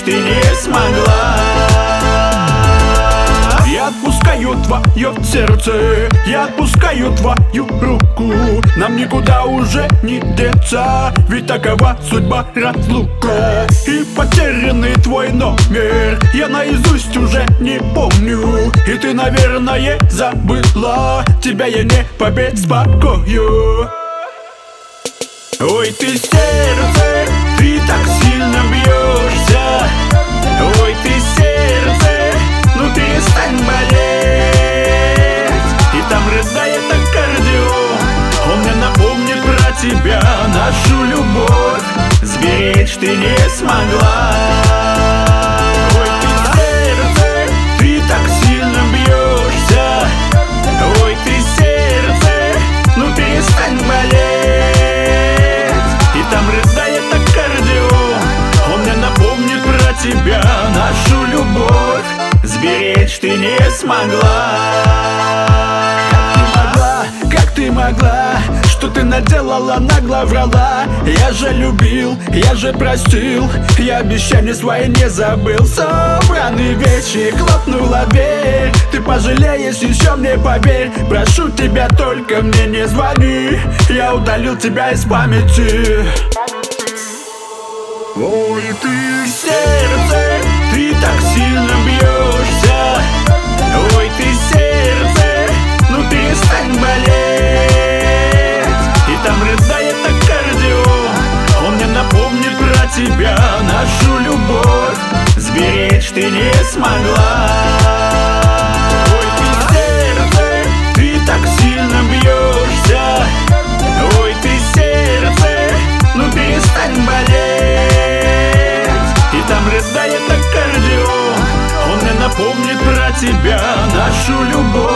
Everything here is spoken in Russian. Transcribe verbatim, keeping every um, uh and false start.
сберечь ты не смогла. Я отпускаю твое сердце, я отпускаю твою руку. Нам никуда уже не деться, ведь такова судьба разлука. И потерянный твой номер я наизусть уже не помню. И ты, наверное, забыла, тебя я не побеспокою. Ой, ты сердце, ты так сильно бьешься. Ой, ты сердце, ну перестань болеть. И там рыдает аккордеон, он мне напомнит про тебя, нашу любовь сберечь ты не смогла. Ой, ты сердце, ты так сильно бьешься. Ой, ты сердце, ну перестань болеть. И там рыдает аккордеон, он мне напомнит про тебя, нашу любовь сберечь ты не смогла. Как ты могла, что ты наделала, нагло врала? Я же любил, я же простил, я обещания свои не забыл. Собранные вещи, хлопнула дверь, ты пожалеешь еще, мне поверь. Прошу тебя, только мне не звони, я удалил тебя из памяти. Ой, ты сердце, ты так сильно бьешься. Ой, ты сердце, ну перестань болеть. И там рыдает аккордеон, он мне напомнит про тебя, нашу любовь сберечь ты не смогла. Ой, ты сердце, ты так сильно бьешься. Ой, ты сердце, ну перестань болеть. И там рыдает аккордеон, он мне напомнит про тебя, нашу любовь